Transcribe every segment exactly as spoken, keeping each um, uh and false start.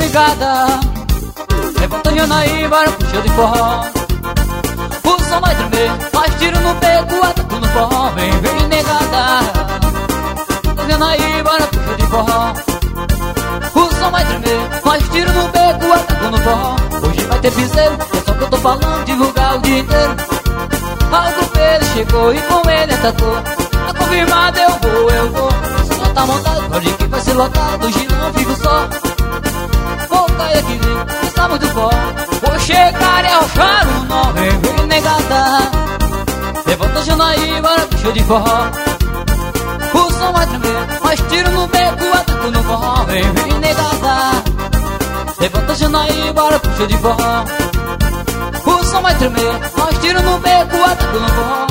negada, levanta a Janaíba, puxa de forró. O som vai tremer, faz tiro no beco, ataco no forró. Vem, vem negada, levanta a Janaíba, puxa de forró. O som vai tremer, faz tiro no beco, ataco no forró. Hoje vai ter piseiro, é só que eu tô falando, divulgar o dia inteiro. Algo ele chegou e com ele atacou. Tá confirmado, eu vou, eu vou. Só tá montado, pode que vai ser lotado. Hoje não fico só. Vou cair aqui dentro, está muito forte. Vou chegar e arrochar o nó. Vem, vem negada, levanta a Janaíba, puxa de forró. O som vai tremer, faz tiro no beco, ataco no forró. Vem, vem negada, levanta a Janaíba, puxa de forró. O som vai tremer, faz tiro no beco, ataco no forró.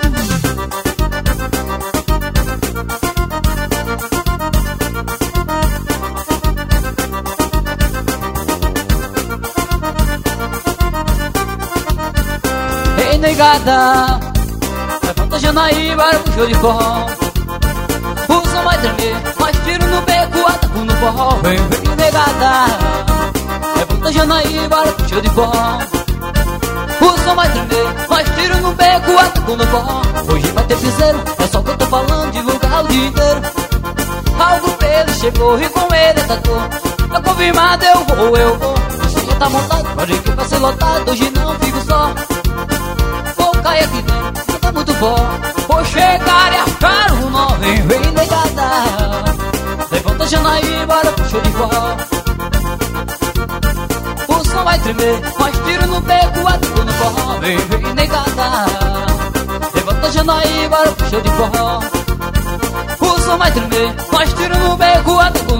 Ei negada, levanta a Janaíba, puxa de forró. O som vai tremer, faz tiro no beco, ataco no forró. Vem, vem negada, levanta a Janaíba, puxa de forró. O som vai tremer, faz tiro no beco, ataco no forró. Hoje vai ter piseiro, é só que eu tô falando, divulgar o dia inteiro. Algo ele chegou e com ele atacou. Tá confirmado, eu vou, eu vou. Você já tá montado, pode que vai ser lotado. Hoje não fico só. Vou cair aqui dentro, tá muito forte. Vou chegar e achar o nó. Vem, vem negada, levanta a Janaíba, puxa de forró. O som vai tremer, faz tiro no beco, ataco no forró. Vem, vem negada, levanta a Janaíba, puxa de forró. O som vai tremer, faz tiro no beco, ataco